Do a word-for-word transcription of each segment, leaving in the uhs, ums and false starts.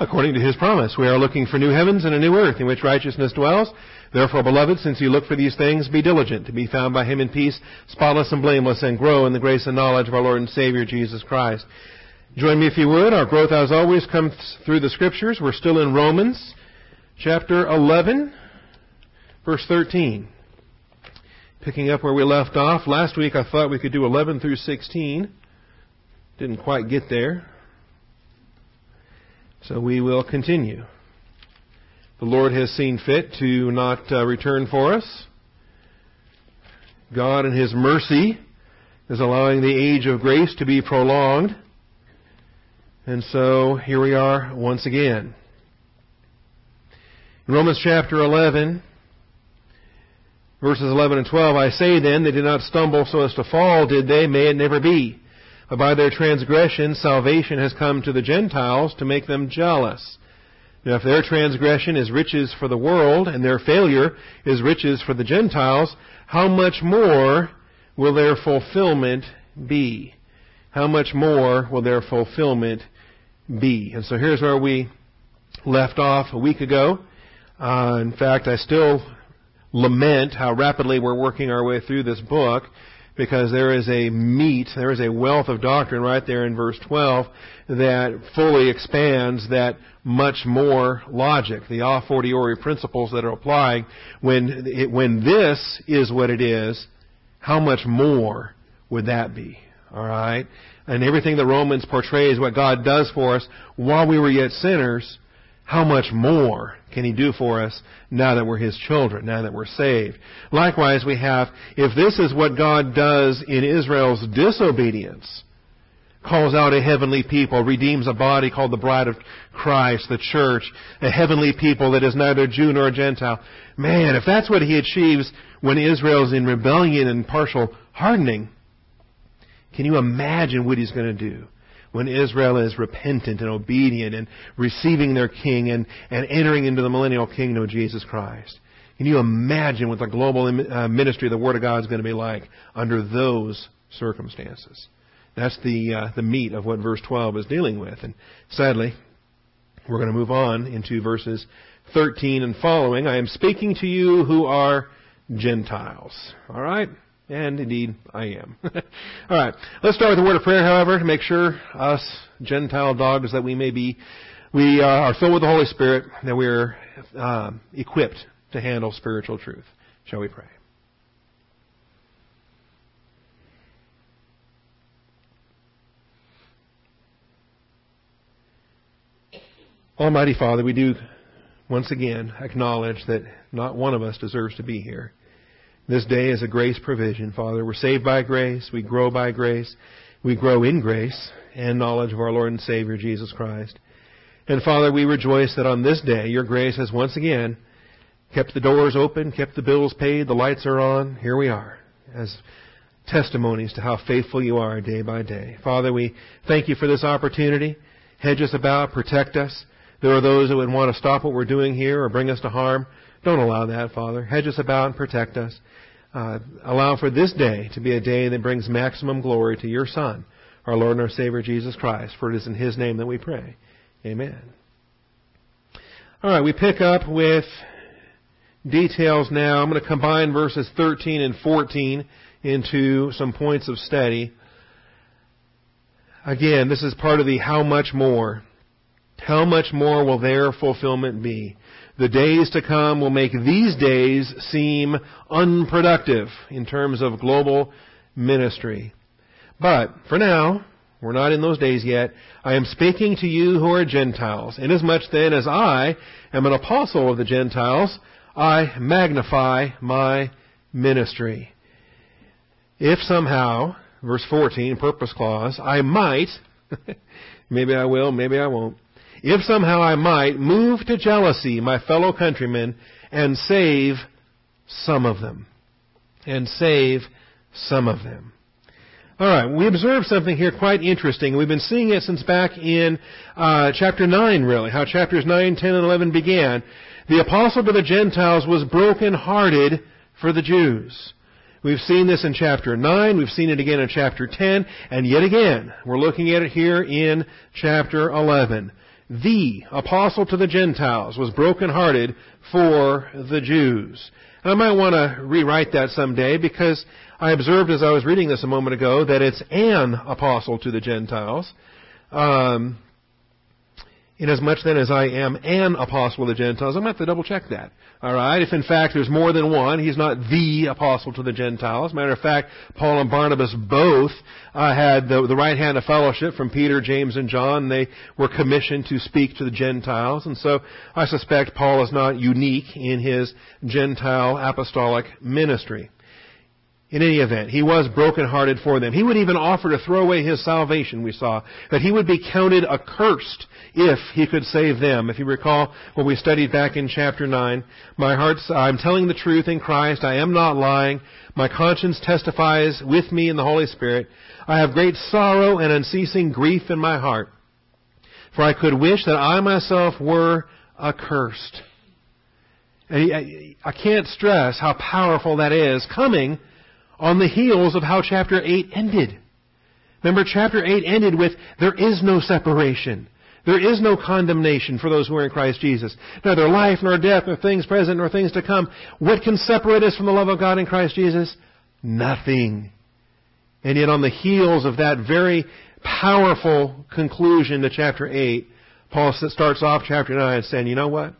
according to his promise. We are looking for new heavens and a new earth in which righteousness dwells. Therefore, beloved, since you look for these things, be diligent to be found by him in peace, spotless and blameless, and grow in the grace and knowledge of our Lord and Savior, Jesus Christ. Join me if you would. Our growth, as always, comes through the Scriptures. We're still in Romans chapter eleven, verse thirteen. Picking up where we left off. Last week I thought we could do eleven through sixteen. Didn't quite get there. So we will continue. The Lord has seen fit to not uh, return for us. God in His mercy is allowing the age of grace to be prolonged. And so here we are once again. In Romans chapter eleven, verses eleven and twelve, I say then, they did not stumble so as to fall, did they? May it never be. But by their transgression, salvation has come to the Gentiles to make them jealous. Now, if their transgression is riches for the world, and their failure is riches for the Gentiles, how much more will their fulfillment be? How much more will their fulfillment be? And so here's where we left off a week ago. Uh, in fact, I still lament how rapidly we're working our way through this book, because there is a meat, there is a wealth of doctrine right there in verse twelve that fully expands that much more logic, the a fortiori principles that are applying. When it, when this is what it is, how much more would that be? All right? And everything the Romans portrays what God does for us while we were yet sinners, how much more can He do for us now that we're His children, now that we're saved? Likewise, we have, if this is what God does in Israel's disobedience, calls out a heavenly people, redeems a body called the bride of Christ, the church, a heavenly people that is neither Jew nor Gentile. Man, if that's what He achieves when Israel's in rebellion and partial hardening, can you imagine what He's going to do when Israel is repentant and obedient and receiving their King and, and entering into the millennial kingdom of Jesus Christ? Can you imagine what the global uh, ministry of the Word of God is going to be like under those circumstances? That's the uh, the meat of what verse twelve is dealing with. And sadly, we're going to move on into verses thirteen and following. I am speaking to you who are Gentiles. All right? And indeed, I am. All right. Let's start with a word of prayer, however, to make sure us Gentile dogs that we may be, we uh, are filled with the Holy Spirit, that we are uh, equipped to handle spiritual truth. Shall we pray? Almighty Father, we do once again acknowledge that not one of us deserves to be here. This day is a grace provision, Father. We're saved by grace. We grow by grace. We grow in grace and knowledge of our Lord and Savior, Jesus Christ. And Father, we rejoice that on this day, your grace has once again kept the doors open, kept the bills paid, the lights are on. Here we are as testimonies to how faithful you are day by day. Father, we thank you for this opportunity. Hedge us about, protect us. There are those that would want to stop what we're doing here or bring us to harm. Don't allow that, Father. Hedge us about and protect us. Uh, allow for this day to be a day that brings maximum glory to your Son, our Lord and our Savior, Jesus Christ. For it is in His name that we pray. Amen. All right, we pick up with details now. I'm going to combine verses thirteen and fourteen into some points of study. Again, this is part of the how much more. How much more will their fulfillment be? The days to come will make these days seem unproductive in terms of global ministry. But for now, we're not in those days yet. I am speaking to you who are Gentiles. Inasmuch then as I am an apostle of the Gentiles, I magnify my ministry. If somehow, verse fourteen, purpose clause, I might, maybe I will, maybe I won't, if somehow I might move to jealousy my fellow countrymen and save some of them. And save some of them. All right, we observe something here quite interesting. We've been seeing it since back in uh, chapter nine, really, how chapters nine, ten, and eleven began. The apostle to the Gentiles was broken-hearted for the Jews. We've seen this in chapter nine, we've seen it again in chapter ten, and yet again, we're looking at it here in chapter eleven. the apostle to the Gentiles, was brokenhearted for the Jews. And I might want to rewrite that someday, because I observed as I was reading this a moment ago that it's an apostle to the Gentiles. Um, inasmuch then as I am an apostle to the Gentiles, I'm going to have to double check that. All right? If in fact there's more than one, he's not the apostle to the Gentiles. Matter of fact, Paul and Barnabas both uh, had the, the right hand of fellowship from Peter, James, and John. They were commissioned to speak to the Gentiles. And so I suspect Paul is not unique in his Gentile apostolic ministry. In any event, he was brokenhearted for them. He would even offer to throw away his salvation, we saw, that he would be counted accursed if he could save them. If you recall what we studied back in chapter nine, my heart's, I'm telling the truth in Christ, I am not lying, my conscience testifies with me in the Holy Spirit, I have great sorrow and unceasing grief in my heart, for I could wish that I myself were accursed. And I, I can't stress how powerful that is, coming on the heels of how chapter eight ended. Remember, chapter eight ended with, there is no separation. There is no condemnation for those who are in Christ Jesus. Neither life, nor death, nor things present, nor things to come. What can separate us from the love of God in Christ Jesus? Nothing. And yet on the heels of that very powerful conclusion to chapter eight, Paul starts off chapter nine saying, you know what?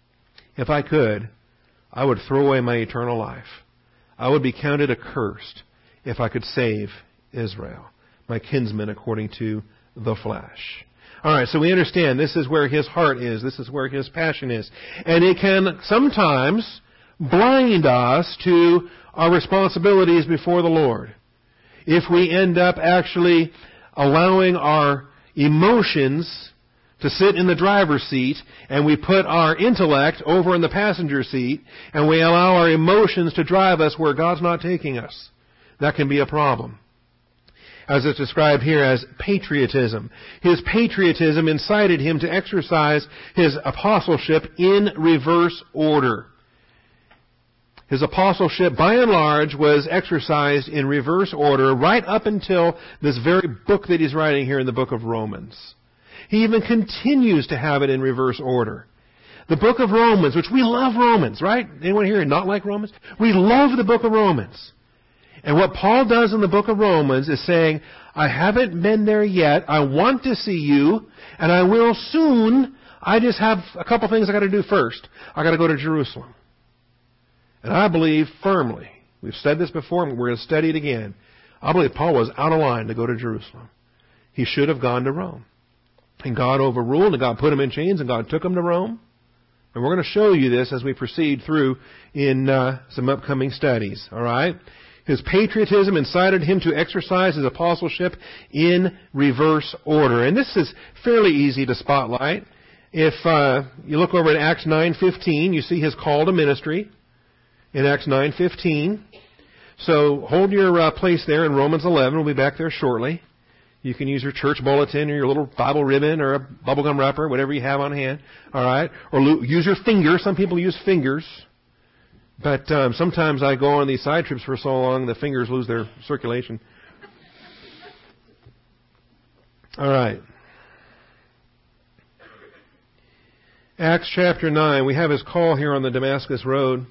If I could, I would throw away my eternal life. I would be counted accursed if I could save Israel, my kinsmen according to the flesh. All right, so we understand this is where his heart is. This is where his passion is. And it can sometimes blind us to our responsibilities before the Lord. If we end up actually allowing our emotions to sit in the driver's seat, and we put our intellect over in the passenger seat, and we allow our emotions to drive us where God's not taking us. That can be a problem. As it's described here as patriotism. His patriotism incited him to exercise his apostleship in reverse order. His apostleship, by and large, was exercised in reverse order right up until this very book that he's writing here in the book of Romans. He even continues to have it in reverse order. The book of Romans, which we love Romans, right? Anyone here not like Romans? We love the book of Romans. And what Paul does in the book of Romans is saying, I haven't been there yet. I want to see you, and I will soon. I just have a couple things I got to do first. I got to go to Jerusalem. And I believe firmly, we've said this before, and we're going to study it again. I believe Paul was out of line to go to Jerusalem. He should have gone to Rome. And God overruled, and God put him in chains, and God took him to Rome. And we're going to show you this as we proceed through in uh, some upcoming studies. All right? His patriotism incited him to exercise his apostleship in reverse order. And this is fairly easy to spotlight. If uh, you look over at Acts nine fifteen, you see his call to ministry in Acts nine fifteen. So hold your uh, place there in Romans eleven. We'll be back there shortly. You can use your church bulletin or your little Bible ribbon or a bubblegum wrapper, whatever you have on hand. All right? Or lo- use your finger. Some people use fingers. But um, sometimes I go on these side trips for so long, the fingers lose their circulation. All right. Acts chapter nine. We have his call here on the Damascus Road.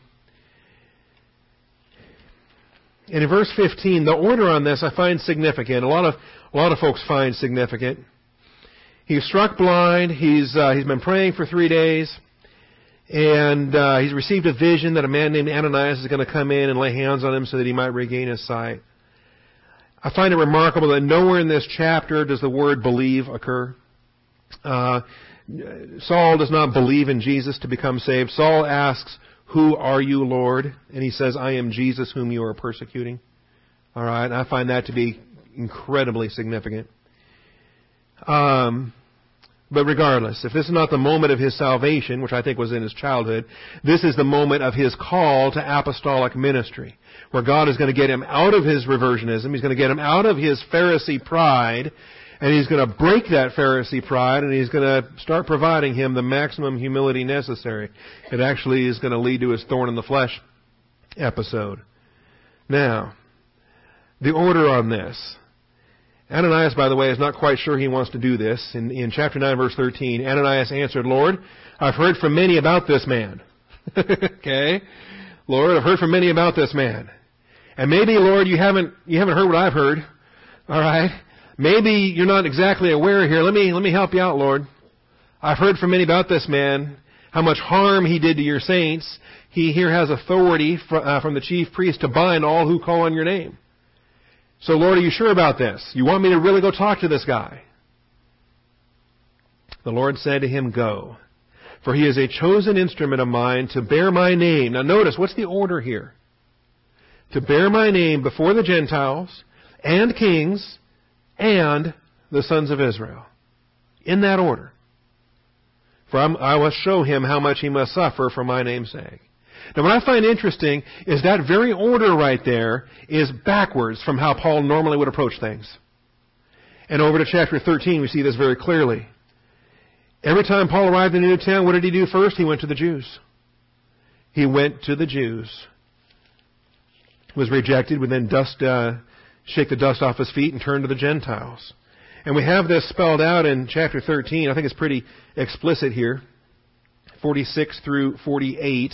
And in verse fifteen, the order on this I find significant. A lot of a lot of folks find significant. He's struck blind. He's uh, he's been praying for three days, and uh, he's received a vision that a man named Ananias is going to come in and lay hands on him so that he might regain his sight. I find it remarkable that nowhere in this chapter does the word believe occur. Uh, Saul does not believe in Jesus to become saved. Saul asks, "Who are you, Lord?" And he says, "I am Jesus whom you are persecuting." All right, I find that to be incredibly significant. Um, but regardless, if this is not the moment of his salvation, which I think was in his childhood, this is the moment of his call to apostolic ministry, where God is going to get him out of his reversionism. He's going to get him out of his Pharisee pride, and he's going to break that Pharisee pride, and he's going to start providing him the maximum humility necessary. It actually is going to lead to his thorn in the flesh episode. Now, the order on this. Ananias, by the way, is not quite sure he wants to do this. In, in chapter nine, verse thirteen, Ananias answered, Lord, I've heard from many about this man. Okay? Lord, I've heard from many about this man. And maybe, Lord, you haven't you haven't heard what I've heard. All right? Maybe you're not exactly aware here. Let me let me help you out, Lord. I've heard from many about this man, how much harm he did to your saints. He here has authority from the chief priest to bind all who call on your name. So, Lord, are you sure about this? You want me to really go talk to this guy? The Lord said to him, Go, for he is a chosen instrument of mine to bear my name. Now notice, what's the order here? To bear my name before the Gentiles and kings and the sons of Israel. In that order. For I'm, I will show him how much he must suffer for my name's sake. Now what I find interesting is that very order right there is backwards from how Paul normally would approach things. And over to chapter thirteen, we see this very clearly. Every time Paul arrived in a new town, what did he do first? He went to the Jews. He went to the Jews. Was rejected, would then dust, uh, shake the dust off his feet and turn to the Gentiles. And we have this spelled out in chapter thirteen. I think it's pretty explicit here. forty-six through forty-eight.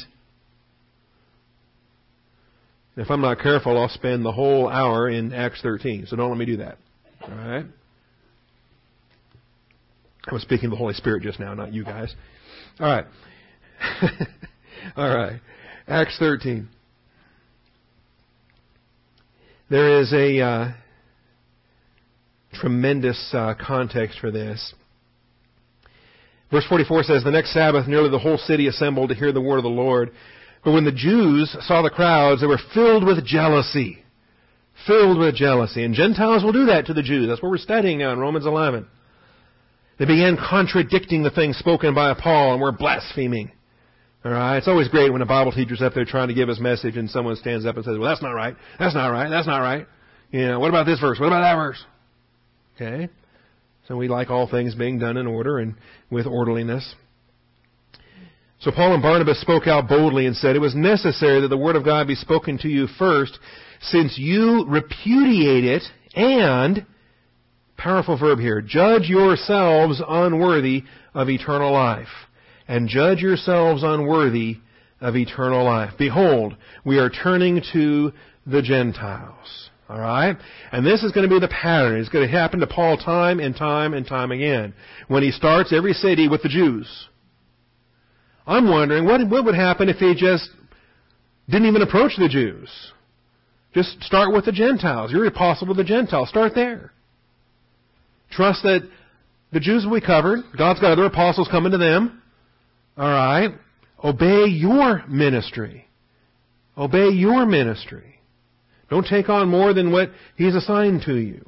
If I'm not careful, I'll spend the whole hour in Acts thirteen. So don't let me do that. All right? I was speaking of the Holy Spirit just now, not you guys. All right. All right. Acts thirteen. There is a uh, tremendous uh, context for this. Verse forty-four says, The next Sabbath nearly the whole city assembled to hear the word of the Lord. But when the Jews saw the crowds, they were filled with jealousy. Filled with jealousy. And Gentiles will do that to the Jews. That's what we're studying now in Romans eleven. They began contradicting the things spoken by Paul and were blaspheming. All right? It's always great when a Bible teacher's up there trying to give his message and someone stands up and says, well, that's not right. That's not right. That's not right. You know, what about this verse? What about that verse? Okay? So we like all things being done in order and with orderliness. So Paul and Barnabas spoke out boldly and said, It was necessary that the word of God be spoken to you first, since you repudiate it and, powerful verb here, judge yourselves unworthy of eternal life. And judge yourselves unworthy of eternal life. Behold, we are turning to the Gentiles. All right? And this is going to be the pattern. It's going to happen to Paul time and time and time again. When he starts every city with the Jews. I'm wondering, what, what would happen if he just didn't even approach the Jews? Just start with the Gentiles. You're an apostle to the Gentiles. Start there. Trust that the Jews will be covered. God's got other apostles coming to them. All right? Obey your ministry. Obey your ministry. Don't take on more than what He's assigned to you.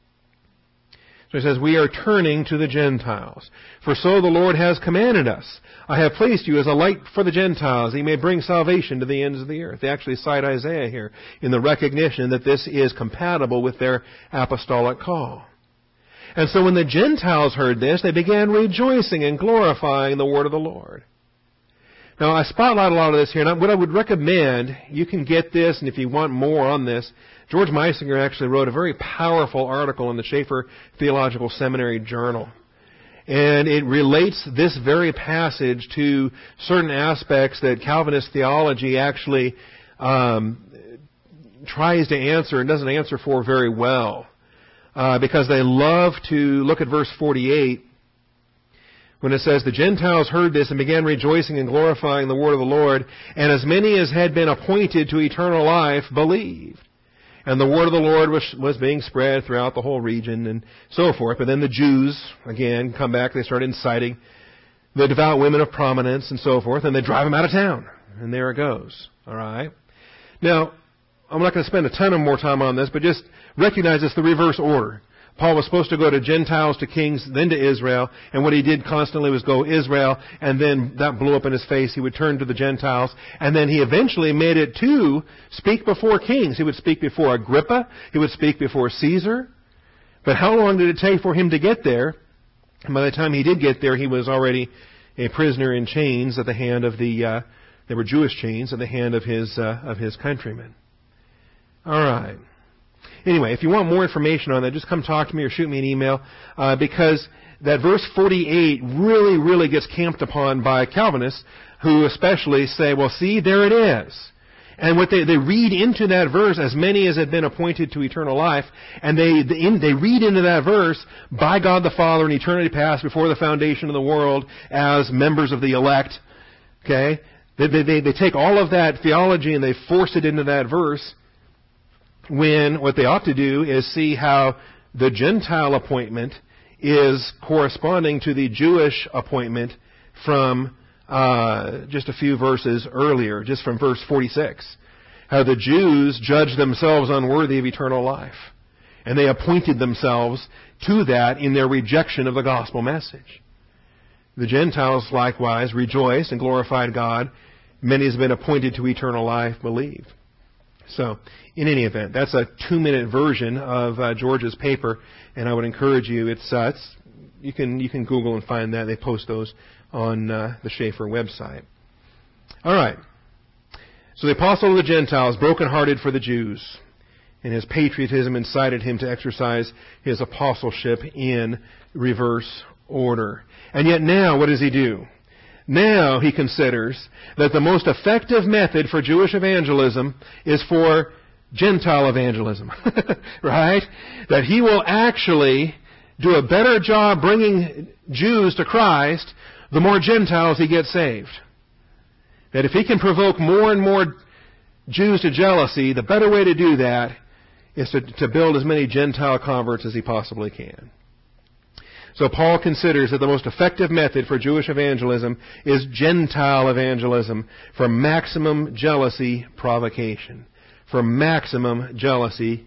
So he says, we are turning to the Gentiles. For so the Lord has commanded us. I have placed you as a light for the Gentiles, that He may bring salvation to the ends of the earth. They actually cite Isaiah here in the recognition that this is compatible with their apostolic call. And so when the Gentiles heard this, they began rejoicing and glorifying the word of the Lord. Now, I spotlight a lot of this here, and what I would recommend, you can get this, and if you want more on this, George Meisinger actually wrote a very powerful article in the Schaeffer Theological Seminary Journal. And it relates this very passage to certain aspects that Calvinist theology actually um, tries to answer and doesn't answer for very well. Uh, because they love to look at verse forty-eight when it says, The Gentiles heard this and began rejoicing and glorifying the word of the Lord, and as many as had been appointed to eternal life believed. And the word of the Lord was, was being spread throughout the whole region and so forth. But then the Jews, again, come back. They start inciting the devout women of prominence and so forth, and they drive them out of town. And there it goes. All right? Now, I'm not going to spend a ton of more time on this, but just recognize it's the reverse order. Paul was supposed to go to Gentiles, to kings, then to Israel, and what he did constantly was go Israel, and then that blew up in his face. He would turn to the Gentiles, and then he eventually made it to speak before kings. He would speak before Agrippa. He would speak before Caesar. But how long did it take for him to get there? And by the time he did get there, he was already a prisoner in chains at the hand of the, uh, they were Jewish chains, at the hand of his, uh, of his countrymen. All right. anyway, if you want more information on that, just come talk to me or shoot me an email, uh, because that verse forty-eight really, really gets camped upon by Calvinists, who especially say, well, see, there it is. And what they, they read into that verse, as many as have been appointed to eternal life, and they they, in, they read into that verse, by God the Father in eternity past, before the foundation of the world, as members of the elect. Okay? They, they, they take all of that theology and they force it into that verse, when what they ought to do is see how the Gentile appointment is corresponding to the Jewish appointment from uh, just a few verses earlier, just from verse forty-six. How the Jews judged themselves unworthy of eternal life. And they appointed themselves to that in their rejection of the gospel message. The Gentiles likewise rejoiced and glorified God. Many has been appointed to eternal life believed. So, in any event, that's a two-minute version of uh, George's paper, and I would encourage you. It's, uh, it's you can you can Google and find that. They post those on uh, the Schaeffer website. All right. So the apostle of the Gentiles, broken-hearted for the Jews, and his patriotism incited him to exercise his apostleship in reverse order. And yet now, what does he do? Now he considers that the most effective method for Jewish evangelism is for Gentile evangelism. Right? That he will actually do a better job bringing Jews to Christ the more Gentiles he gets saved. That if he can provoke more and more Jews to jealousy, the better way to do that is to, to build as many Gentile converts as he possibly can. So Paul considers that the most effective method for Jewish evangelism is Gentile evangelism for maximum jealousy provocation. For maximum jealousy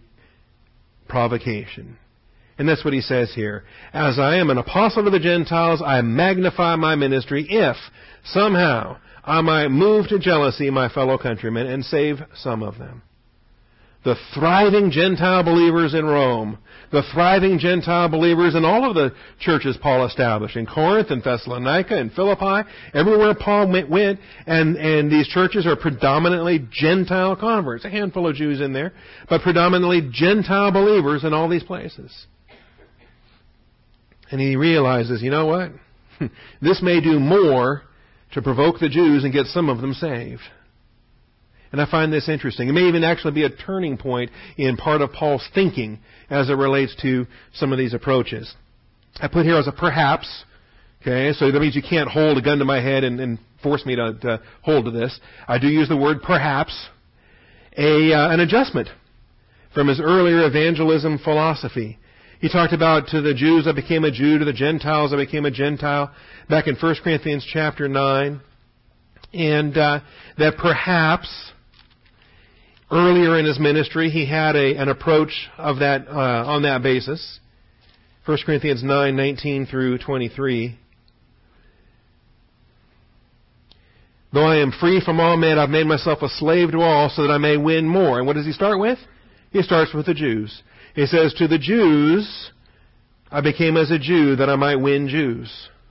provocation. And that's what he says here. As I am an apostle to the Gentiles, I magnify my ministry if somehow I might move to jealousy my fellow countrymen and save some of them. The thriving Gentile believers in Rome, the thriving Gentile believers in all of the churches Paul established, in Corinth and Thessalonica and Philippi, everywhere Paul went, and, and these churches are predominantly Gentile converts. A handful of Jews in there, but predominantly Gentile believers in all these places. And he realizes, you know what? This may do more to provoke the Jews and get some of them saved. And I find this interesting. It may even actually be a turning point in part of Paul's thinking as it relates to some of these approaches. I put here as a perhaps. Okay, so that means you can't hold a gun to my head and, and force me to, to hold to this. I do use the word perhaps. A uh, an adjustment from his earlier evangelism philosophy. He talked about to the Jews I became a Jew, to the Gentiles I became a Gentile, back in First Corinthians chapter nine. And uh, that perhaps earlier in his ministry he had a, an approach of that uh, on that basis. First Corinthians nine, nineteen through twenty-three. Though I am free from all men, I've made myself a slave to all so that I may win more. And what does he start with? He starts with the Jews. He says, to the Jews, I became as a Jew that I might win Jews.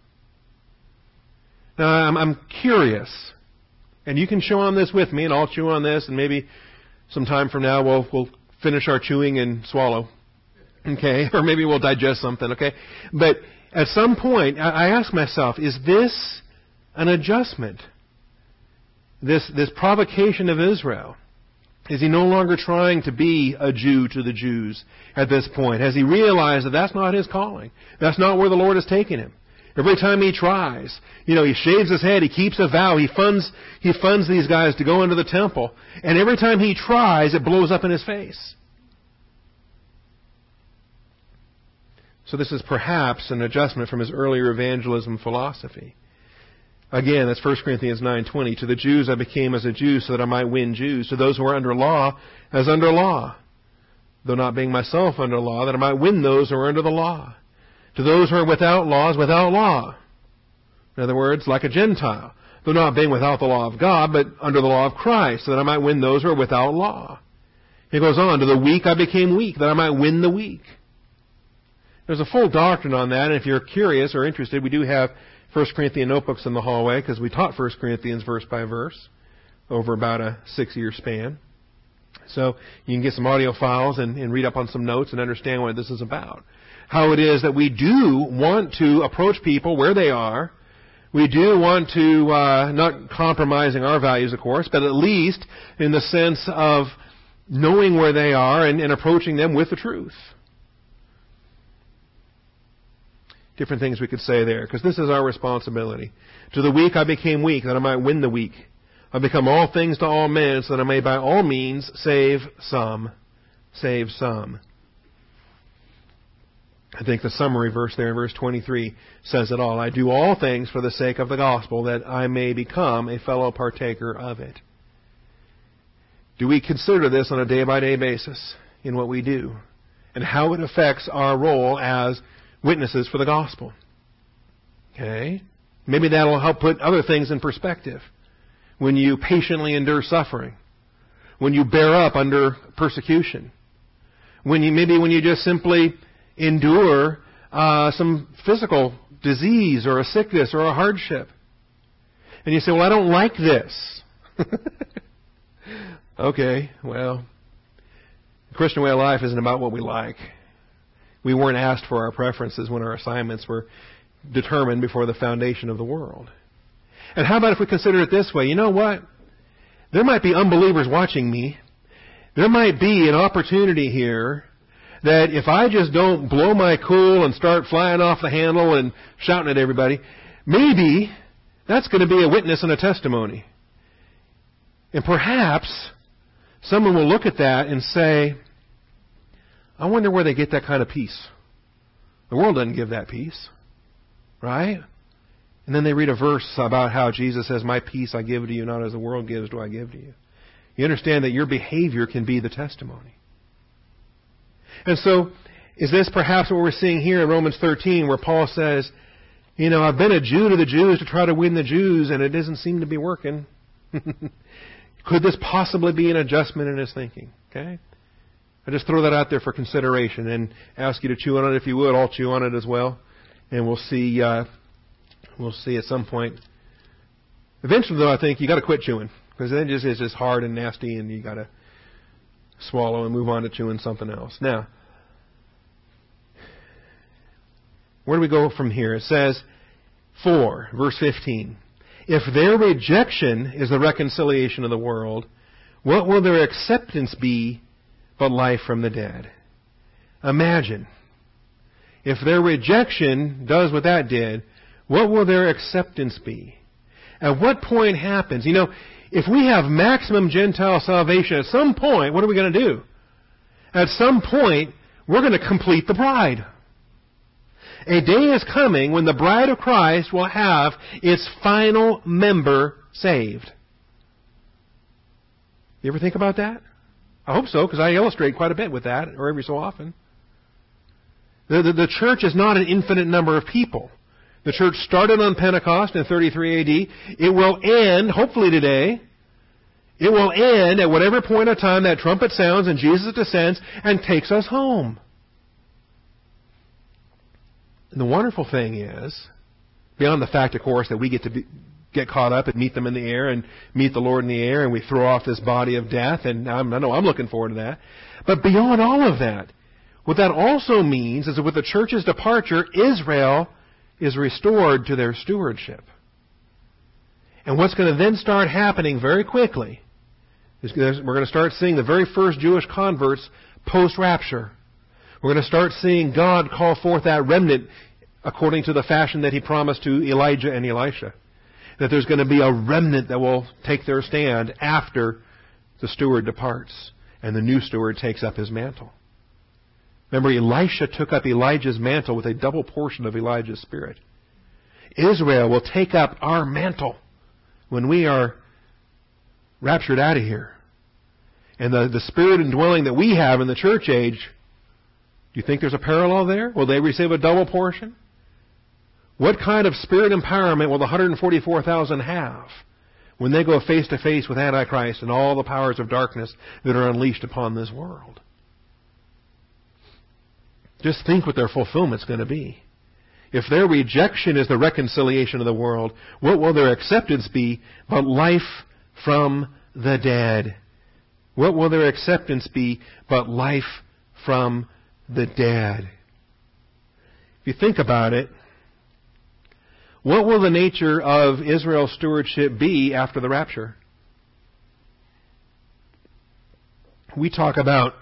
Now, I'm, I'm curious, and you can chew on this with me, and I'll chew on this, and maybe some time from now we'll, we'll finish our chewing and swallow. Okay? Or maybe we'll digest something, okay? But at some point, I, I ask myself, is this an adjustment? This, this provocation of Israel? Is he no longer trying to be a Jew to the Jews at this point? Has he realized that that's not his calling? That's not where the Lord has taken him. Every time he tries, you know, he shaves his head, he keeps a vow, he funds, he funds these guys to go into the temple, and every time he tries, it blows up in his face. So this is perhaps an adjustment from his earlier evangelism philosophy. Again, that's First Corinthians nine twenty. To the Jews I became as a Jew so that I might win Jews. To those who are under law, as under law. Though not being myself under law, that I might win those who are under the law. To those who are without law, as without law. In other words, like a Gentile. Though not being without the law of God, but under the law of Christ, so that I might win those who are without law. He goes on, to the weak I became weak, that I might win the weak. There's a full doctrine on that, and if you're curious or interested, we do have First Corinthians notebooks in the hallway, because we taught First Corinthians verse by verse over about a six-year span. So you can get some audio files and, and read up on some notes and understand what this is about. How it is that we do want to approach people where they are. We do want to, uh, not compromising our values, of course, but at least in the sense of knowing where they are and, and approaching them with the truth. Different things we could say there, because this is our responsibility. To the weak I became weak, that I might win the weak. I become all things to all men, so that I may by all means save some. Save some. I think the summary verse there in verse twenty-three says it all. I do all things for the sake of the gospel, that I may become a fellow partaker of it. Do we consider this on a day-by-day basis in what we do? And how it affects our role as witnesses for the gospel? Okay? Maybe that'll help put other things in perspective. When you patiently endure suffering. When you bear up under persecution. When you, maybe when you just simply endure uh, some physical disease or a sickness or a hardship. And you say, well, I don't like this. Okay, well, the Christian way of life isn't about what we like. We weren't asked for our preferences when our assignments were determined before the foundation of the world. And how about if we consider it this way? You know what? There might be unbelievers watching me. There might be an opportunity here that if I just don't blow my cool and start flying off the handle and shouting at everybody, maybe that's going to be a witness and a testimony. And perhaps someone will look at that and say, I wonder where they get that kind of peace. The world doesn't give that peace. Right? And then they read a verse about how Jesus says, my peace I give to you, not as the world gives do I give to you. You understand that your behavior can be the testimony. And so, is this perhaps what we're seeing here in Romans thirteen, where Paul says, you know, I've been a Jew to the Jews to try to win the Jews, and it doesn't seem to be working. Could this possibly be an adjustment in his thinking? Okay? I just throw that out there for consideration and ask you to chew on it if you would. I'll chew on it as well. And we'll see, uh, we'll see at some point. Eventually, though, I think you got to quit chewing, because then it just is just hard and nasty, and you got to swallow and move on to chewing something else. Now, where do we go from here? It says, four, verse fifteen. If their rejection is the reconciliation of the world, what will their acceptance be but life from the dead? Imagine. If their rejection does what that did, what will their acceptance be? At what point happens? You know, if we have maximum Gentile salvation, at some point, what are we going to do? At some point, we're going to complete the bride. A day is coming when the bride of Christ will have its final member saved. You ever think about that? I hope so, because I illustrate quite a bit with that, or every so often. The, the, the church is not an infinite number of people. The church started on Pentecost in thirty-three A D. It will end, hopefully today, it will end at whatever point of time that trumpet sounds and Jesus descends and takes us home. And the wonderful thing is, beyond the fact, of course, that we get to be, get caught up and meet them in the air and meet the Lord in the air, and we throw off this body of death, and I'm, I know I'm looking forward to that. But beyond all of that, what that also means is that with the church's departure, Israel is restored to their stewardship. And what's going to then start happening very quickly is we're going to start seeing the very first Jewish converts post-rapture. We're going to start seeing God call forth that remnant according to the fashion that He promised to Elijah and Elisha. That there's going to be a remnant that will take their stand after the steward departs and the new steward takes up his mantle. Remember, Elisha took up Elijah's mantle with a double portion of Elijah's spirit. Israel will take up our mantle when we are raptured out of here. And the, the spirit indwelling that we have in the church age, do you think there's a parallel there? Will they receive a double portion? What kind of spirit empowerment will the one hundred forty-four thousand have when they go face to face with Antichrist and all the powers of darkness that are unleashed upon this world? Just think what their fulfillment's going to be. If their rejection is the reconciliation of the world, what will their acceptance be but life from the dead? What will their acceptance be but life from the dead? If you think about it, what will the nature of Israel's stewardship be after the rapture? We talk about,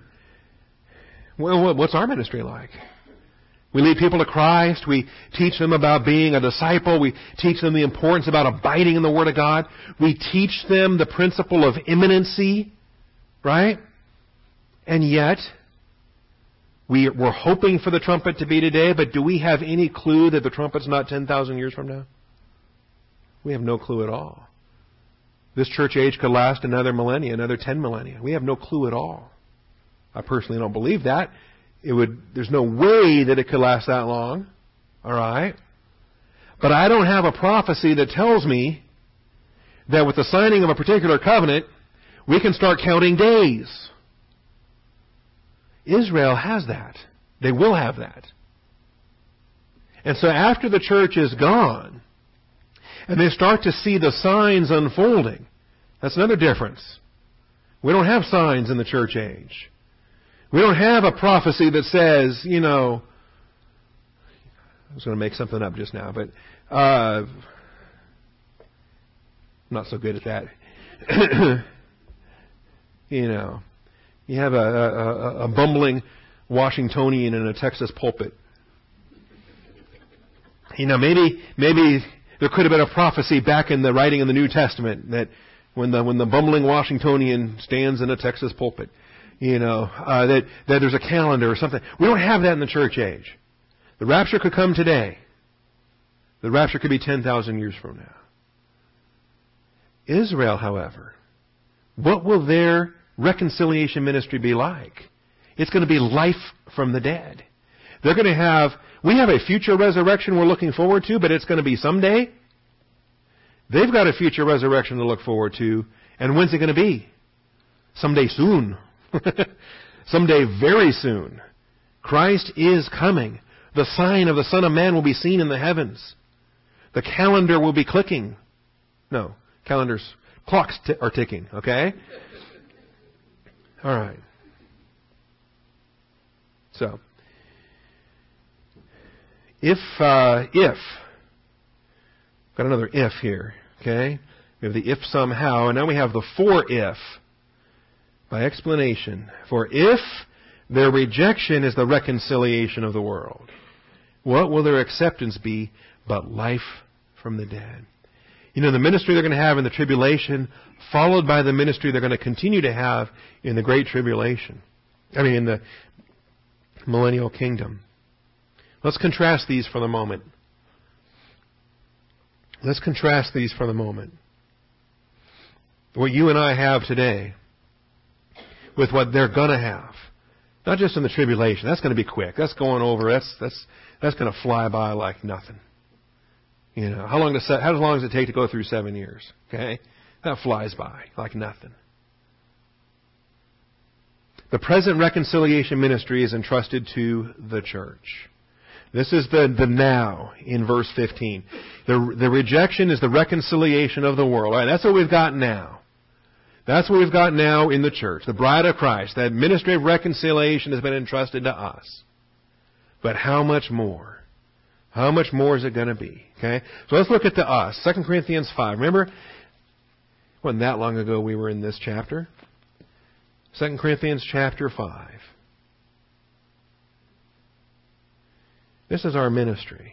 well, what's our ministry like? We lead people to Christ. We teach them about being a disciple. We teach them the importance about abiding in the Word of God. We teach them the principle of imminency, right? And yet, we, we're hoping for the trumpet to be today, but do we have any clue that the trumpet's not ten thousand years from now? We have no clue at all. This church age could last another millennia, another ten millennia. We have no clue at all. I personally don't believe that. It would, there's no way that it could last that long. All right? But I don't have a prophecy that tells me that with the signing of a particular covenant, we can start counting days. Israel has that. They will have that. And so after the church is gone, and they start to see the signs unfolding, that's another difference. We don't have signs in the church age. We don't have a prophecy that says, you know, I was going to make something up just now, but uh, I'm not so good at that. You know, you have a, a, a bumbling Washingtonian in a Texas pulpit. You know, maybe maybe there could have been a prophecy back in the writing in the New Testament that when the when the bumbling Washingtonian stands in a Texas pulpit, you know, uh, that, that there's a calendar or something. We don't have that in the church age. The rapture could come today. The rapture could be ten thousand years from now. Israel, however, what will their reconciliation ministry be like? It's going to be life from the dead. They're going to have, we have a future resurrection we're looking forward to, but it's going to be someday. They've got a future resurrection to look forward to, and when's it going to be? Someday soon. Someday very soon. Christ is coming. The sign of the Son of Man will be seen in the heavens. The calendar will be clicking. No, calendars, clocks t- are ticking, okay? All right. So, if, uh, if, got another if here, okay? We have the if somehow, and now we have the for if. By explanation, for if their rejection is the reconciliation of the world, what will their acceptance be but life from the dead? You know, the ministry they're going to have in the tribulation, followed by the ministry they're going to continue to have in the great tribulation. I mean, in the millennial kingdom. Let's contrast these for the moment. Let's contrast these for the moment. What you and I have today with what they're going to have. Not just in the tribulation. That's going to be quick. That's going over. That's that's that's going to fly by like nothing. You know, how long does how long does it take to go through seven years? Okay, that flies by like nothing. The present reconciliation ministry is entrusted to the church. This is the, the now in verse fifteen. The the rejection is the reconciliation of the world. All right, that's what we've got now. That's what we've got now in the church, the bride of Christ. That ministry of reconciliation has been entrusted to us. But how much more? How much more is it going to be? Okay, so let's look at the us. Second Corinthians five. Remember, it wasn't that long ago we were in this chapter. Second Corinthians chapter five. This is our ministry.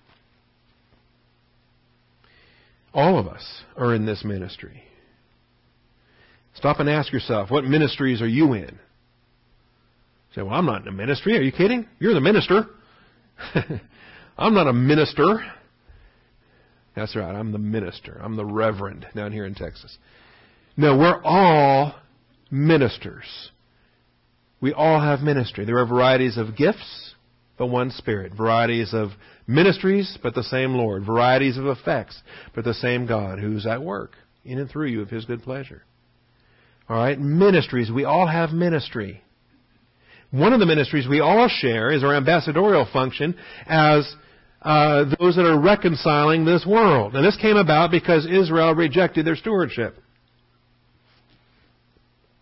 All of us are in this ministry. Stop and ask yourself, what ministries are you in? Say, well, I'm not in a ministry. Are you kidding? You're the minister. I'm not a minister. That's right. I'm the minister. I'm the reverend down here in Texas. No, we're all ministers. We all have ministry. There are varieties of gifts, but one Spirit. Varieties of ministries, but the same Lord. Varieties of effects, but the same God who's at work in and through you of His good pleasure. All right, ministries. We all have ministry. One of the ministries we all share is our ambassadorial function as uh, those that are reconciling this world. And this came about because Israel rejected their stewardship.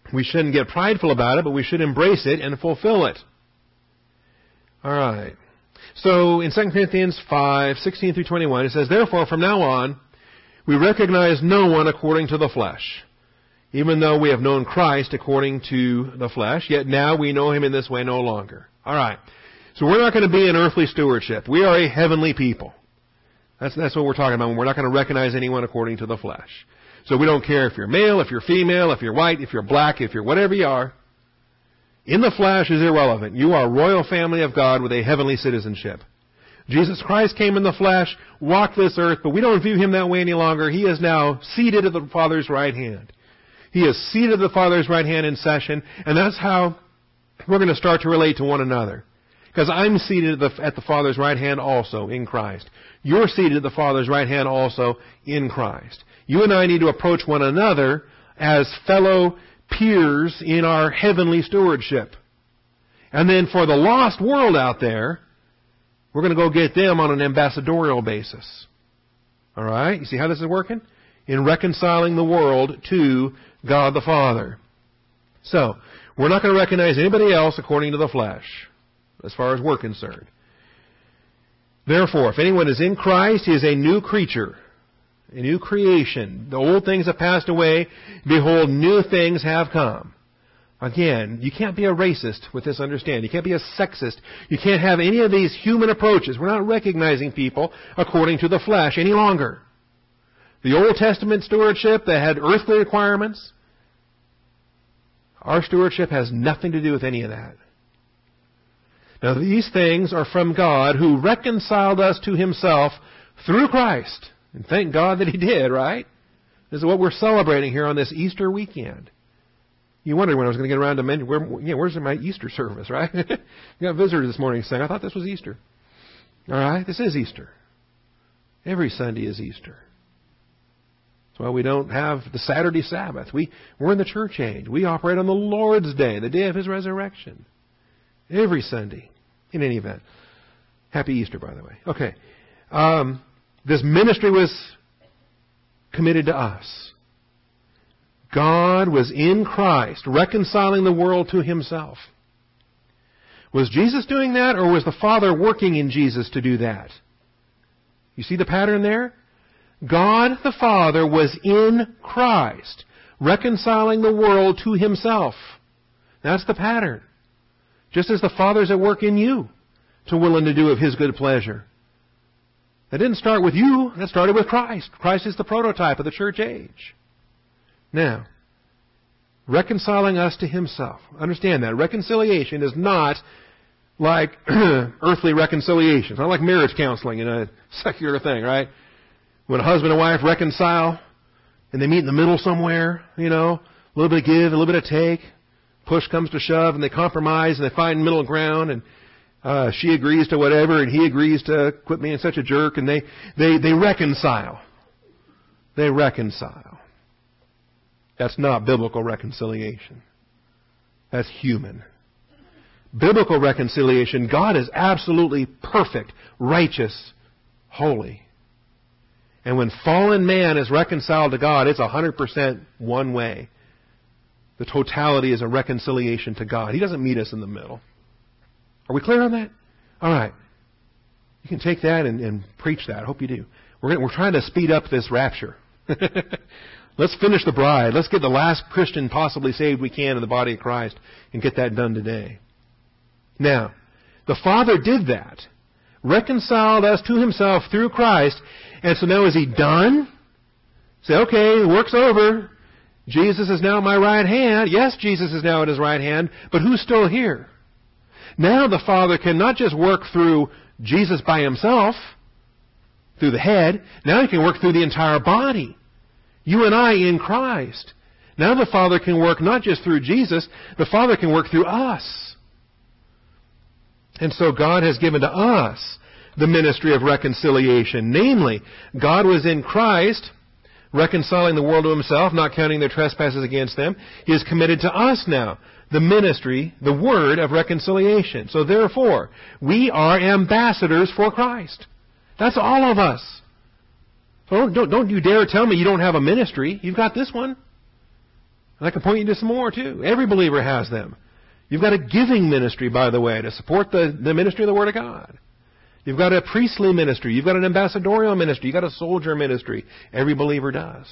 We shouldn't get prideful about it, but we should embrace it and fulfill it. All right. So in Second Corinthians five, sixteen through twenty-one, it says, "Therefore, from now on, we recognize no one according to the flesh. Even though we have known Christ according to the flesh, yet now we know him in this way no longer." All right. So we're not going to be an earthly stewardship. We are a heavenly people. That's, that's what we're talking about. We're not going to recognize anyone according to the flesh. So we don't care if you're male, if you're female, if you're white, if you're black, if you're whatever you are. In the flesh is irrelevant. You are a royal family of God with a heavenly citizenship. Jesus Christ came in the flesh, walked this earth, but we don't view him that way any longer. He is now seated at the Father's right hand. He is seated at the Father's right hand in session, and that's how we're going to start to relate to one another. Because I'm seated at the, at the Father's right hand also in Christ. You're seated at the Father's right hand also in Christ. You and I need to approach one another as fellow peers in our heavenly stewardship. And then for the lost world out there, we're going to go get them on an ambassadorial basis. All right? You see how this is working? In reconciling the world to God the Father. So, we're not going to recognize anybody else according to the flesh, as far as we're concerned. Therefore, if anyone is in Christ, he is a new creature, a new creation. The old things have passed away. Behold, new things have come. Again, you can't be a racist with this understanding. You can't be a sexist. You can't have any of these human approaches. We're not recognizing people according to the flesh any longer. The Old Testament stewardship that had earthly requirements, our stewardship has nothing to do with any of that. Now, these things are from God, who reconciled us to himself through Christ. And thank God that he did, right? This is what we're celebrating here on this Easter weekend. You wondered when I was going to get around to mention, where, you know, where's my Easter service, right? We got visitors this morning saying, I thought this was Easter. All right, this is Easter. Every Sunday is Easter. That's why we don't have the Saturday Sabbath. We, we're in the church age. We operate on the Lord's Day, the day of his resurrection. Every Sunday. In any event. Happy Easter, by the way. Okay. Um, this ministry was committed to us. God was in Christ, reconciling the world to himself. Was Jesus doing that, or was the Father working in Jesus to do that? You see the pattern there? God the Father was in Christ, reconciling the world to himself. That's the pattern. Just as the Father's at work in you to will and to do of his good pleasure. That didn't start with you. That started with Christ. Christ is the prototype of the church age. Now, reconciling us to himself. Understand that. Reconciliation is not like earthly reconciliation. It's not like marriage counseling in a secular thing, right? When a husband and wife reconcile and they meet in the middle somewhere, you know, a little bit of give, a little bit of take. Push comes to shove, and they compromise, and they find middle ground, and uh, she agrees to whatever, and he agrees to quit being such a jerk, and they, they, they reconcile. They reconcile. That's not biblical reconciliation. That's human. Biblical reconciliation, God is absolutely perfect, righteous, holy. And when fallen man is reconciled to God, it's one hundred percent one way. The totality is a reconciliation to God. He doesn't meet us in the middle. Are we clear on that? All right. You can take that and, and preach that. I hope you do. We're, gonna, we're trying to speed up this rapture. Let's finish the bride. Let's get the last Christian possibly saved we can in the body of Christ and get that done today. Now, the Father did that. Reconciled us to himself through Christ. And so now is he done? Say, okay, the work's over. Jesus is now at my right hand. Yes, Jesus is now at his right hand, but who's still here? Now the Father can not just work through Jesus by himself, through the head. Now he can work through the entire body. You and I in Christ. Now the Father can work not just through Jesus, the Father can work through us. And so God has given to us the ministry of reconciliation. Namely, God was in Christ, reconciling the world to himself, not counting their trespasses against them. He is committed to us now, the ministry, the word of reconciliation. So therefore, we are ambassadors for Christ. That's all of us. So don't, don't you dare tell me you don't have a ministry. You've got this one. And I can point you to some more, too. Every believer has them. You've got a giving ministry, by the way, to support the, the ministry of the Word of God. You've got a priestly ministry. You've got an ambassadorial ministry. You've got a soldier ministry. Every believer does.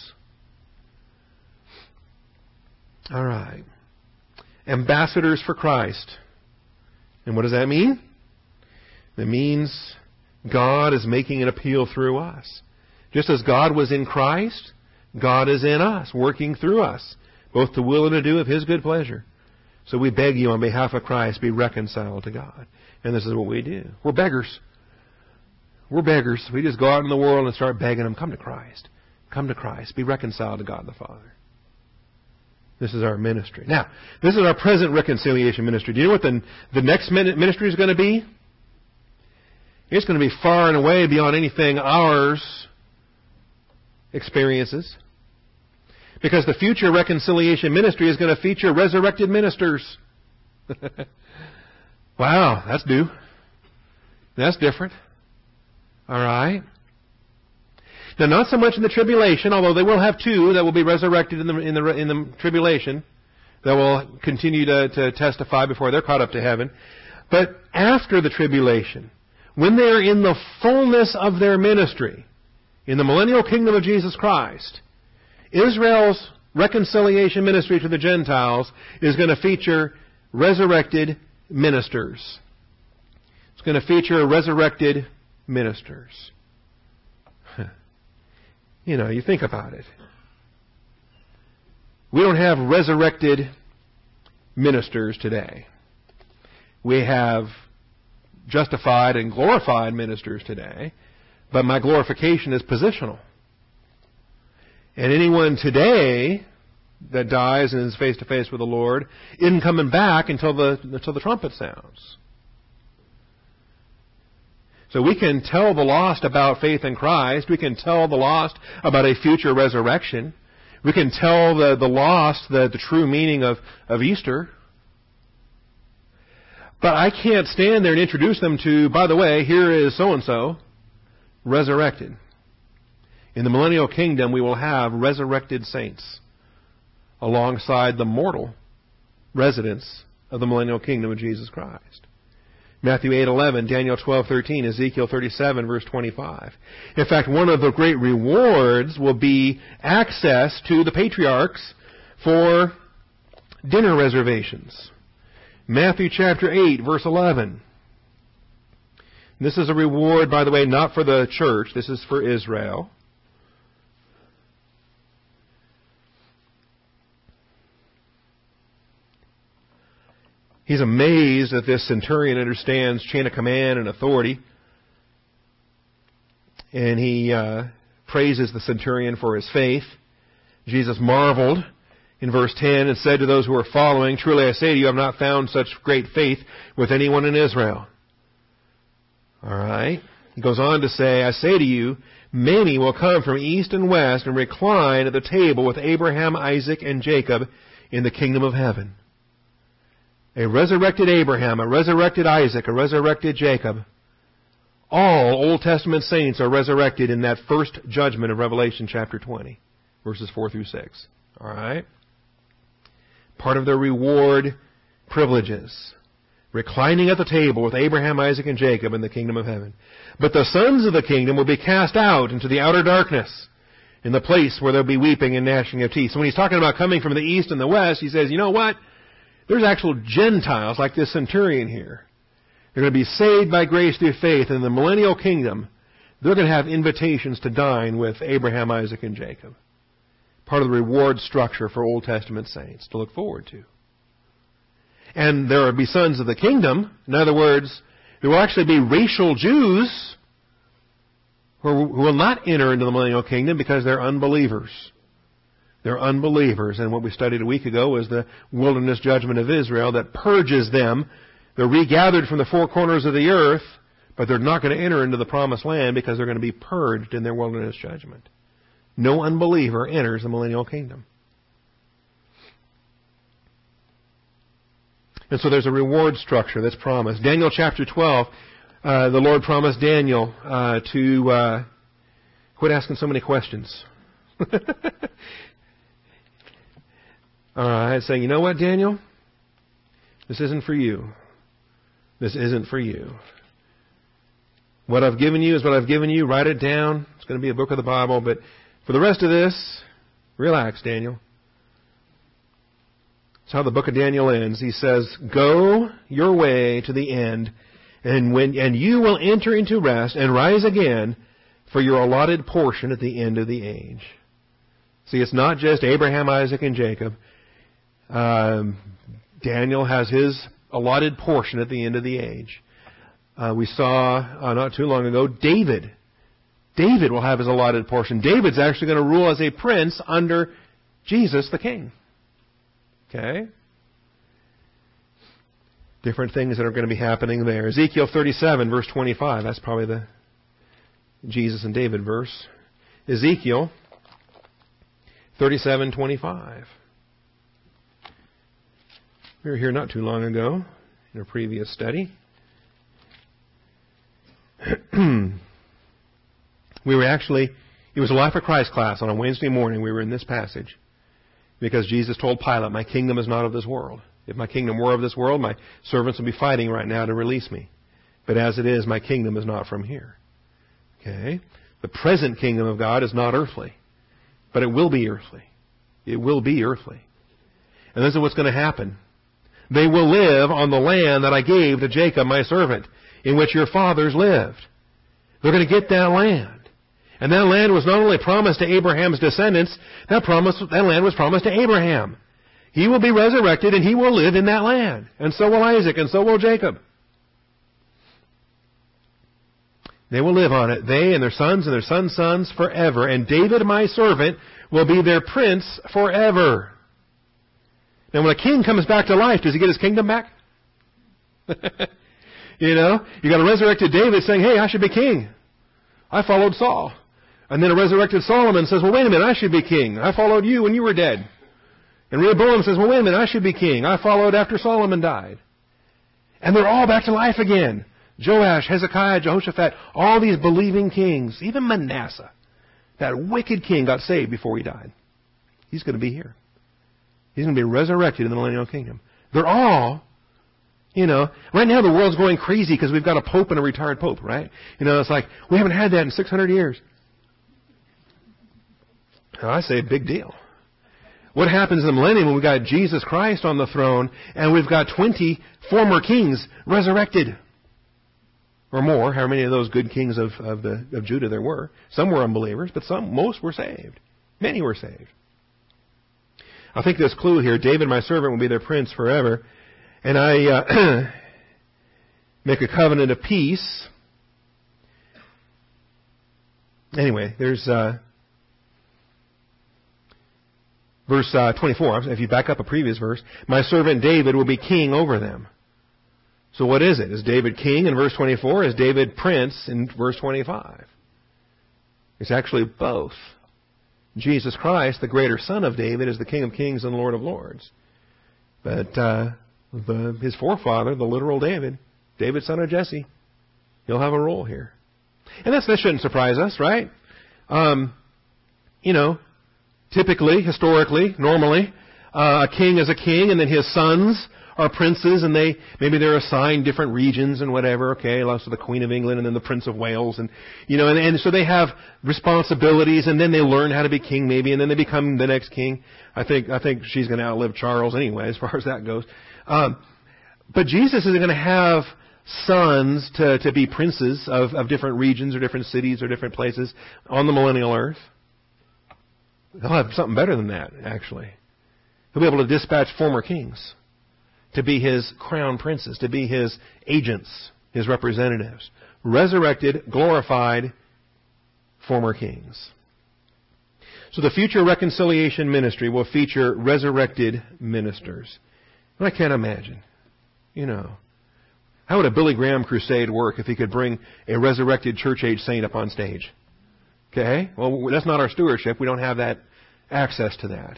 All right. Ambassadors for Christ. And what does that mean? It means God is making an appeal through us. Just as God was in Christ, God is in us, working through us, both to will and to do of His good pleasure. So we beg you on behalf of Christ, be reconciled to God. And this is what we do. We're beggars. We're beggars. We just go out in the world and start begging them, come to Christ. Come to Christ. Be reconciled to God the Father. This is our ministry. Now, this is our present reconciliation ministry. Do you know what the, the next ministry is going to be? It's going to be far and away beyond anything ours experiences. Because the future reconciliation ministry is going to feature resurrected ministers. Wow, that's new. That's different. All right. Now, not so much in the tribulation, although they will have two that will be resurrected in the in the in the tribulation that will continue to, to testify before they're caught up to heaven. But after the tribulation, when they are in the fullness of their ministry, in the millennial kingdom of Jesus Christ, Israel's reconciliation ministry to the Gentiles is going to feature resurrected ministers. It's going to feature resurrected ministers. You know, you think about it. We don't have resurrected ministers today. We have justified and glorified ministers today, but my glorification is positional. And anyone today that dies and is face to face with the Lord isn't coming back until the until the trumpet sounds. So we can tell the lost about faith in Christ. We can tell the lost about a future resurrection. We can tell the, the lost the, the true meaning of, of Easter. But I can't stand there and introduce them to, by the way, here is so-and-so resurrected. In the millennial kingdom, we will have resurrected saints alongside the mortal residents of the millennial kingdom of Jesus Christ. Matthew eight eleven, Daniel twelve thirteen, Ezekiel thirty-seven, verse twenty-five. In fact, one of the great rewards will be access to the patriarchs for dinner reservations. Matthew chapter eight, verse eleven. This is a reward, by the way, not for the church. This is for Israel. He's amazed that this centurion understands chain of command and authority. And he uh, praises the centurion for his faith. Jesus marveled in verse ten and said to those who were following, "Truly I say to you, I have not found such great faith with anyone in Israel." All right. He goes on to say, "I say to you, many will come from east and west and recline at the table with Abraham, Isaac, and Jacob in the kingdom of heaven." A resurrected Abraham, a resurrected Isaac, a resurrected Jacob. All Old Testament saints are resurrected in that first judgment of Revelation chapter twenty, verses four through six. All right? Part of their reward privileges. Reclining at the table with Abraham, Isaac, and Jacob in the kingdom of heaven. But the sons of the kingdom will be cast out into the outer darkness, in the place where there'll be weeping and gnashing of teeth. So when he's talking about coming from the east and the west, he says, you know what? There's actual Gentiles like this centurion here. They're going to be saved by grace through faith. In the millennial kingdom, they're going to have invitations to dine with Abraham, Isaac, and Jacob. Part of the reward structure for Old Testament saints to look forward to. And there will be sons of the kingdom. In other words, there will actually be racial Jews who will not enter into the millennial kingdom because they're unbelievers. They're unbelievers. And what we studied a week ago was the wilderness judgment of Israel that purges them. They're regathered from the four corners of the earth, but they're not going to enter into the promised land because they're going to be purged in their wilderness judgment. No unbeliever enters the millennial kingdom. And so there's a reward structure that's promised. Daniel chapter twelve, uh, the Lord promised Daniel uh, to uh, quit asking so many questions. All right, saying, you know what, Daniel? This isn't for you. This isn't for you. What I've given you is what I've given you. Write it down. It's going to be a book of the Bible. But for the rest of this, relax, Daniel. That's how the book of Daniel ends. He says, go your way to the end, and when and you will enter into rest and rise again for your allotted portion at the end of the age. See, it's not just Abraham, Isaac, and Jacob. Um, Daniel has his allotted portion at the end of the age. Uh, we saw uh, not too long ago, David. David will have his allotted portion. David's actually going to rule as a prince under Jesus the King. Okay? Different things that are going to be happening there. Ezekiel thirty-seven, verse twenty-five. That's probably the Jesus and David verse. Ezekiel thirty-seven twenty-five. We were here not too long ago in a previous study. We were actually, it was a Life of Christ class on a Wednesday morning. We were in this passage because Jesus told Pilate, my kingdom is not of this world. If my kingdom were of this world, my servants would be fighting right now to release me. But as it is, my kingdom is not from here. Okay? The present kingdom of God is not earthly, but it will be earthly. It will be earthly. And this is what's going to happen. They will live on the land that I gave to Jacob, my servant, in which your fathers lived. They're going to get that land. And that land was not only promised to Abraham's descendants, that promise, that land was promised to Abraham. He will be resurrected and he will live in that land. And so will Isaac and so will Jacob. They will live on it, they and their sons and their sons' sons forever. And David, my servant, will be their prince forever. Now, when a king comes back to life, does he get his kingdom back? You know, you got a resurrected David saying, hey, I should be king. I followed Saul. And then a resurrected Solomon says, well, wait a minute, I should be king. I followed you when you were dead. And Rehoboam says, well, wait a minute, I should be king. I followed after Solomon died. And they're all back to life again. Joash, Hezekiah, Jehoshaphat, all these believing kings, even Manasseh, that wicked king got saved before he died. He's going to be here. He's going to be resurrected in the millennial kingdom. They're all, you know, right now the world's going crazy because we've got a pope and a retired pope, right? You know, it's like, we haven't had that in six hundred years. Now, I say big deal. What happens in the millennium when we've got Jesus Christ on the throne and we've got twenty former kings resurrected? Or more, how many of those good kings of, of, the, of Judah there were. Some were unbelievers, but some, most were saved. Many were saved. I think this clue here, David, my servant, will be their prince forever. And I uh, make a covenant of peace. Anyway, there's uh, verse uh, twenty-four. If you back up a previous verse, my servant David will be king over them. So what is it? Is David king in verse twenty-four? Is David prince in verse twenty-five? It's actually both. Jesus Christ, the greater son of David, is the King of kings and Lord of lords. But uh, the, his forefather, the literal David, David, son of Jesse, he'll have a role here. And that's, that shouldn't surprise us, right? Um, you know, typically, historically, normally, uh, a king is a king, and then his sons are princes, and they maybe they're assigned different regions and whatever. Okay, so the Queen of England and then the Prince of Wales, and you know, and, and so they have responsibilities, and then they learn how to be king maybe, and then they become the next king. I think I think she's going to outlive Charles anyway, as far as that goes. Um, but Jesus is going to have sons to to be princes of of different regions or different cities or different places on the millennial earth. He'll have something better than that, actually. He'll be able to dispatch former kings to be his crown princes, to be his agents, his representatives. Resurrected, glorified, former kings. So the future reconciliation ministry will feature resurrected ministers. And I can't imagine, you know, how would a Billy Graham crusade work if he could bring a resurrected church-age saint up on stage? Okay? Well, that's not our stewardship. We don't have that access to that.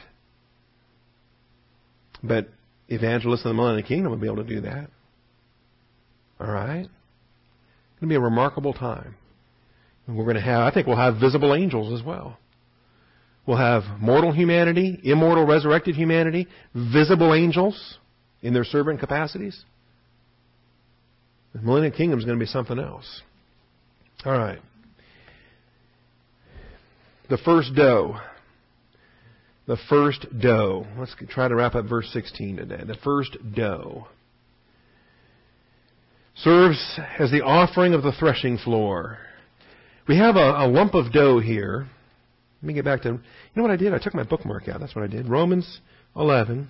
But evangelists in the millennial kingdom will be able to do that. All right? It's going to be a remarkable time. And we're going to have, I think we'll have visible angels as well. We'll have mortal humanity, immortal resurrected humanity, visible angels in their servant capacities. The millennial kingdom is going to be something else. All right. The first dough. The first dough. Let's try to wrap up verse sixteen today. The first dough serves as the offering of the threshing floor. We have a, a lump of dough here. Let me get back to, you know what I did? I took my bookmark out. That's what I did. Romans eleven.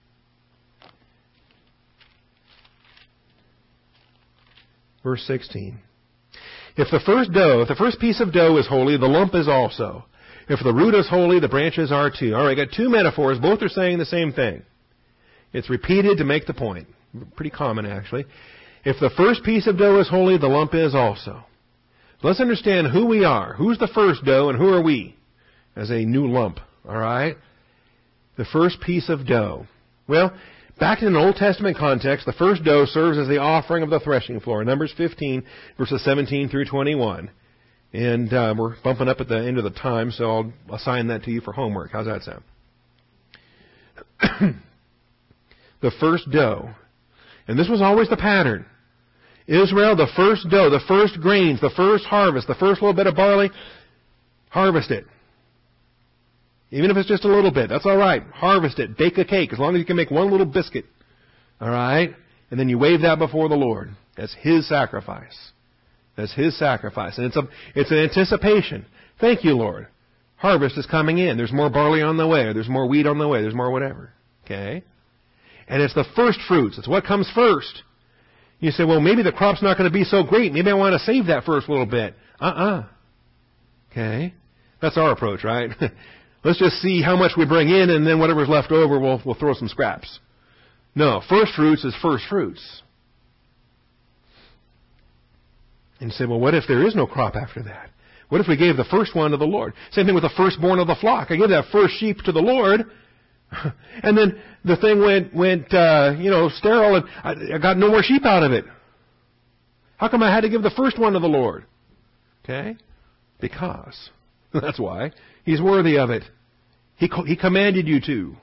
Verse sixteen. If the first dough, if the first piece of dough is holy, the lump is also. If the root is holy, the branches are too. All right, got two metaphors. Both are saying the same thing. It's repeated to make the point. Pretty common, actually. If the first piece of dough is holy, the lump is also. Let's understand who we are. Who's the first dough and who are we as a new lump? All right? The first piece of dough. Well, back in an Old Testament context, the first dough serves as the offering of the threshing floor. Numbers fifteen, verses seventeen through twenty-one. And uh, we're bumping up at the end of the time, so I'll assign that to you for homework. How's that sound? The first dough. And this was always the pattern. Israel, the first dough, the first grains, the first harvest, the first little bit of barley, harvest it. Even if it's just a little bit, that's all right. Harvest it. Bake a cake, as long as you can make one little biscuit. All right? And then you wave that before the Lord. That's His sacrifice. That's His sacrifice. And it's a, it's an anticipation. Thank you, Lord. Harvest is coming in. There's more barley on the way, or there's more wheat on the way, there's more whatever. Okay? And it's the first fruits. It's what comes first. You say, well, maybe the crop's not going to be so great. Maybe I want to save that first little bit. Uh-uh. Okay? That's our approach, right? Let's just see how much we bring in, and then whatever's left over, we'll, we'll throw some scraps. No, first fruits is first fruits. And you say, well, what if there is no crop after that? What if we gave the first one to the Lord? Same thing with the firstborn of the flock. I gave that first sheep to the Lord, and then the thing went, went uh, you know, sterile, and I, I got no more sheep out of it. How come I had to give the first one to the Lord? Okay? Because. That's why. He's worthy of it. He, he commanded you to.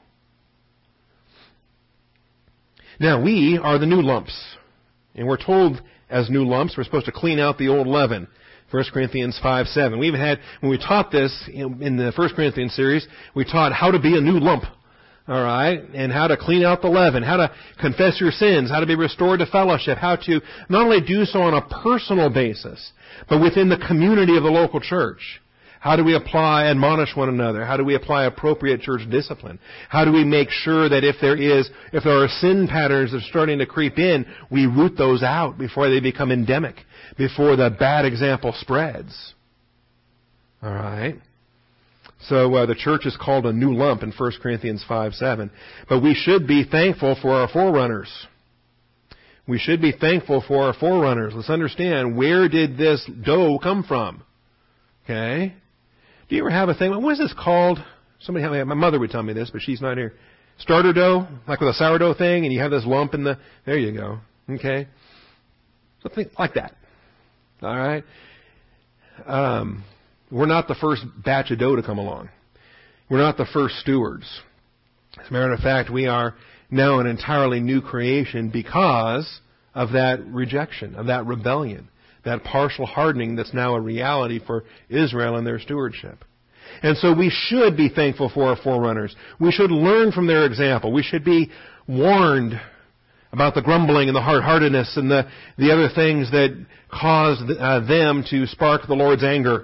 Now, we are the new lumps. And we're told as new lumps, we're supposed to clean out the old leaven. First Corinthians five seven. We even had, when we taught this in, in the First Corinthians series, we taught how to be a new lump. All right? And how to clean out the leaven, how to confess your sins, how to be restored to fellowship, how to not only do so on a personal basis, but within the community of the local church. How do we apply, admonish one another? How do we apply appropriate church discipline? How do we make sure that if there is, if there are sin patterns that are starting to creep in, we root those out before they become endemic, before the bad example spreads? All right? So uh, the church is called a new lump in First Corinthians five seven. But we should be thankful for our forerunners. We should be thankful for our forerunners. Let's understand, where did this dough come from? Okay? Do you ever have a thing? What is this called? Somebody, have, my mother would tell me this, but she's not here. Starter dough, like with a sourdough thing, and you have this lump in the. There you go. Okay, something like that. All right. Um, we're not the first batch of dough to come along. We're not the first stewards. As a matter of fact, we are now an entirely new creation because of that rejection, of that rebellion. That partial hardening that's now a reality for Israel and their stewardship. And so we should be thankful for our forerunners. We should learn from their example. We should be warned about the grumbling and the hard-heartedness and the, the other things that caused uh, them to spark the Lord's anger.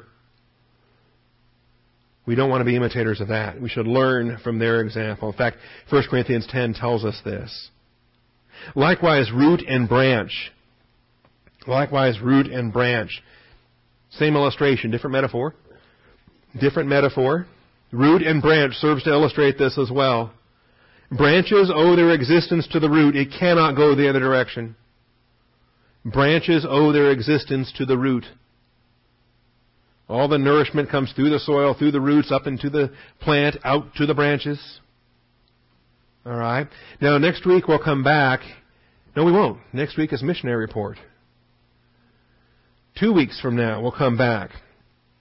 We don't want to be imitators of that. We should learn from their example. In fact, First Corinthians ten tells us this. Likewise, root and branch. Likewise, root and branch. Same illustration, different metaphor. Different metaphor. Root and branch serves to illustrate this as well. Branches owe their existence to the root. It cannot go the other direction. Branches owe their existence to the root. All the nourishment comes through the soil, through the roots, up into the plant, out to the branches. All right. Now, next week we'll come back. No, we won't. Next week is missionary report. Two weeks from now, we'll come back.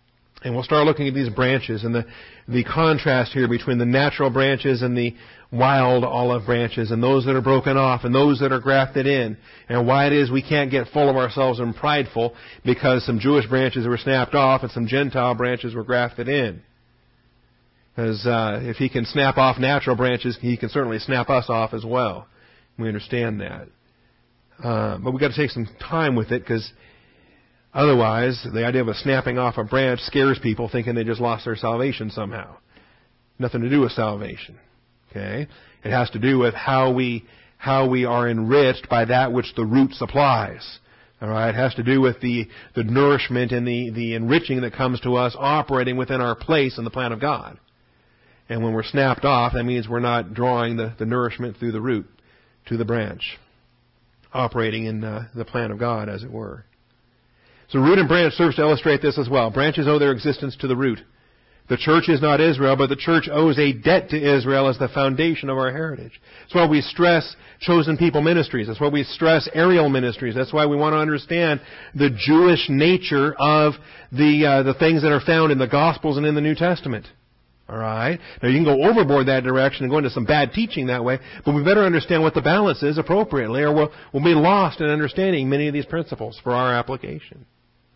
And we'll start looking at these branches and the, the contrast here between the natural branches and the wild olive branches, and those that are broken off and those that are grafted in, and why it is we can't get full of ourselves and prideful because some Jewish branches were snapped off and some Gentile branches were grafted in. Because uh, if he can snap off natural branches, he can certainly snap us off as well. We understand that. Uh, but we've got to take some time with it, because otherwise, the idea of a snapping off a branch scares people, thinking they just lost their salvation somehow. Nothing to do with salvation. Okay? It has to do with how we how we are enriched by that which the root supplies. All right? It has to do with the, the nourishment and the, the enriching that comes to us operating within our place in the plan of God. And when we're snapped off, that means we're not drawing the, the nourishment through the root to the branch, operating in uh, the plan of God, as it were. So root and branch serves to illustrate this as well. Branches owe their existence to the root. The church is not Israel, but the church owes a debt to Israel as the foundation of our heritage. That's why we stress chosen people ministries. That's why we stress aerial ministries. That's why we want to understand the Jewish nature of the uh, the things that are found in the Gospels and in the New Testament. All right? Now, you can go overboard that direction and go into some bad teaching that way, but we better understand what the balance is appropriately, or we'll, we'll be lost in understanding many of these principles for our application.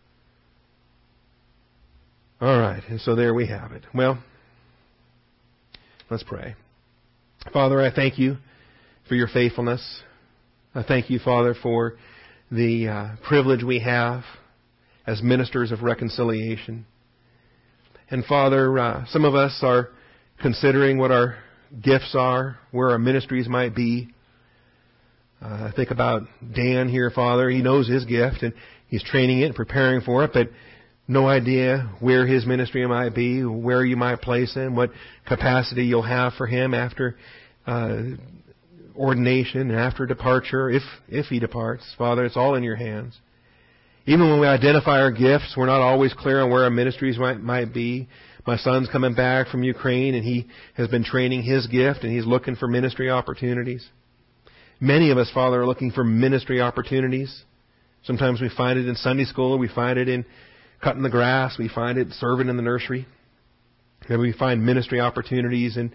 All right, and so there we have it. Well, let's pray. Father, I thank you for your faithfulness. I thank you, Father, for the uh, privilege we have as ministers of reconciliation. And Father, uh, some of us are considering what our gifts are, where our ministries might be. Uh, I think about Dan here, Father. He knows his gift, and he's training it and preparing for it, but no idea where his ministry might be, where you might place him, what capacity you'll have for him after uh, ordination and after departure, if if he departs. Father, it's all in your hands. Even when we identify our gifts, we're not always clear on where our ministries might, might be. My son's coming back from Ukraine, and he has been training his gift, and he's looking for ministry opportunities. Many of us, Father, are looking for ministry opportunities. Sometimes we find it in Sunday school. We find it in cutting the grass. We find it serving in the nursery. Maybe we find ministry opportunities in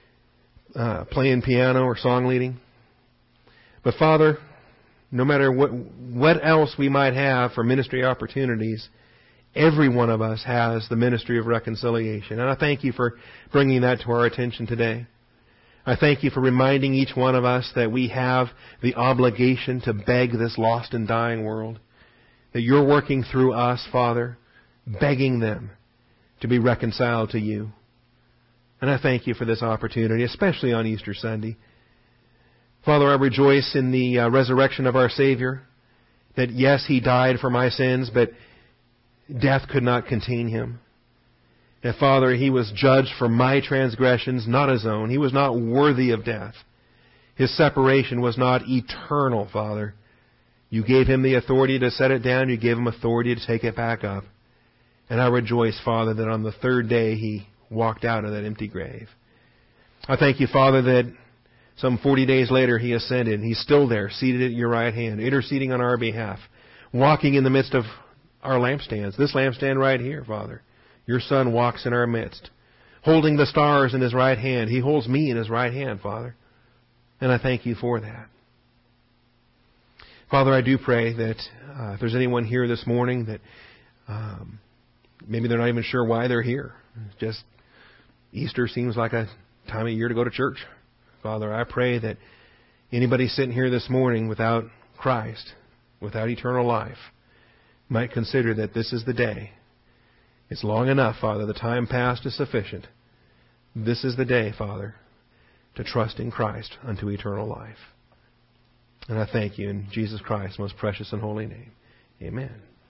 uh, playing piano or song leading. But, Father, no matter what what else we might have for ministry opportunities, every one of us has the ministry of reconciliation. And I thank you for bringing that to our attention today. I thank you for reminding each one of us that we have the obligation to beg this lost and dying world, that you're working through us, Father, begging them to be reconciled to you. And I thank you for this opportunity, especially on Easter Sunday. Father, I rejoice in the uh, resurrection of our Savior, that yes, He died for my sins, but death could not contain Him. That, Father, He was judged for my transgressions, not His own. He was not worthy of death. His separation was not eternal, Father. You gave Him the authority to set it down. You gave Him authority to take it back up. And I rejoice, Father, that on the third day He walked out of that empty grave. I thank you, Father, that some forty days later, He ascended. He's still there, seated at your right hand, interceding on our behalf, walking in the midst of our lampstands. This lampstand right here, Father. Your Son walks in our midst, holding the stars in His right hand. He holds me in His right hand, Father. And I thank you for that. Father, I do pray that uh, if there's anyone here this morning that um, maybe they're not even sure why they're here. It's just Easter seems like a time of year to go to church. Father, I pray that anybody sitting here this morning without Christ, without eternal life, might consider that this is the day. It's long enough, Father. The time past is sufficient. This is the day, Father, to trust in Christ unto eternal life. And I thank you in Jesus Christ's most precious and holy name. Amen.